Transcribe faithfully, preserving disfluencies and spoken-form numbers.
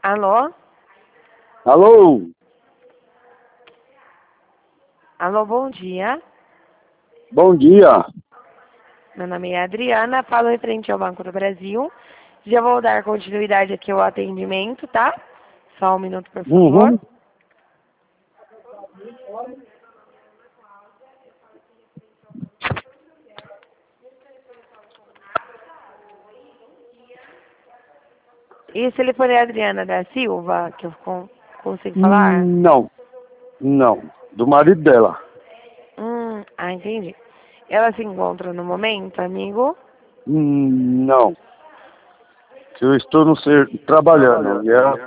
Alô? Alô? Alô, bom dia. Bom dia. Meu nome é Adriana, falo referente ao Banco do Brasil. Já vou dar continuidade aqui ao atendimento, tá? Só um minuto, por favor. Uhum. E se ele for a Adriana da Silva, que eu con consigo falar? Hum, Não, não. Do marido dela. Hum, ah, entendi. Ela se encontra no momento, amigo? Hum, Não. Eu estou no ser, trabalhando. E ela